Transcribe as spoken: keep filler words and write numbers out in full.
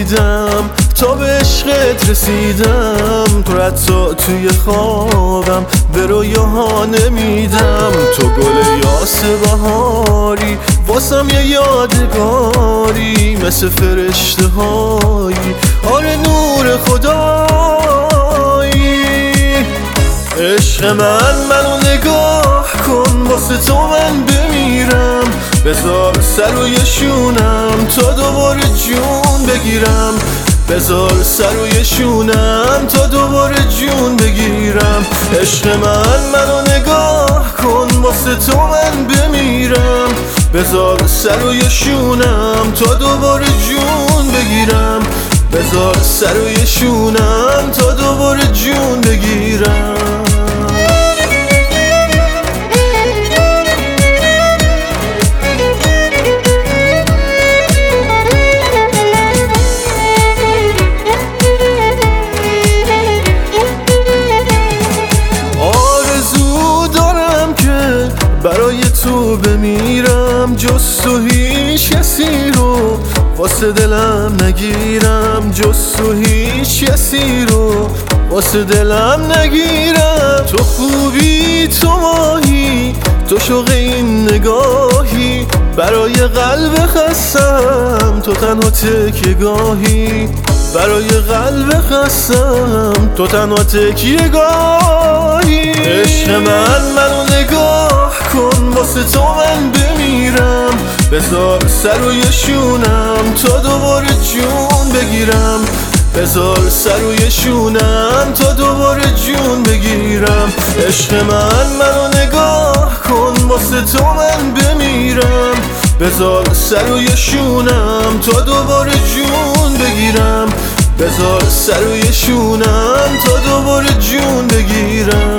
دیدم تا به عشقت رسیدم، تو حتی توی خوابم به رویاها نمیدم. تو گل یاس بهاری واسم یه یادگاری، مثل فرشته هایی آره نور خدایی. عشق من منو نگاه کن، واسه تو من بمیرم، بذار سر روی شونم تا دوباره جون بگیرم، بذار سر روی شونم تا دوباره جون بگیرم. عشق من منو نگاه کن، واسه تو من بمیرم، بذار سر روی شونم تا دوباره جون بگیرم، بذار سر روی شونم تا دوباره جون بگیرم. برای تو بمیرم، جز تو هیچ کسی رو واسه دلم نگیرم، جز تو هیچ کسی رو واسه دلم نگیرم. تو خوبی تو ماهی، تو شوق این نگاهی، برای قلب خستم تو تنها تکیه‌گاهی، برای قلب خستم تو تنها تکیه‌گاهی. عشق من منو نگاه کن، واسه تو من بمیرم، بذار سر روی شونم تا دوباره جون بگیرم، بذار سر روی شونم تا دوباره جون بگیرم. عشق من منو نگاه کن، واسه تو من بمیرم، بذار سر روی شونم تا دوباره جون بگیرم، بذار سر روی شونم تا دوباره جون بگیرم.